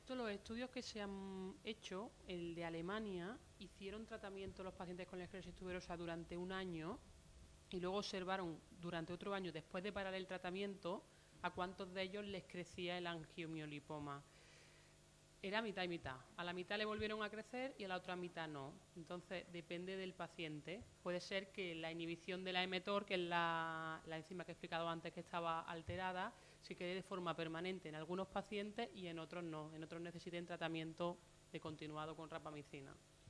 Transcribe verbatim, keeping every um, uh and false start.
Esto, los estudios que se han hecho, el de Alemania, hicieron tratamiento a los pacientes con la esclerosis tuberosa durante un año y luego observaron durante otro año, después de parar el tratamiento, a cuántos de ellos les crecía el angiomiolipoma. Era mitad y mitad. A la mitad le volvieron a crecer y a la otra mitad no. Entonces, depende del paciente. Puede ser que la inhibición de la mTOR, que es la, la enzima que he explicado antes que estaba alterada, se quede de forma permanente en algunos pacientes y en otros no. En otros necesiten tratamiento de continuado con rapamicina.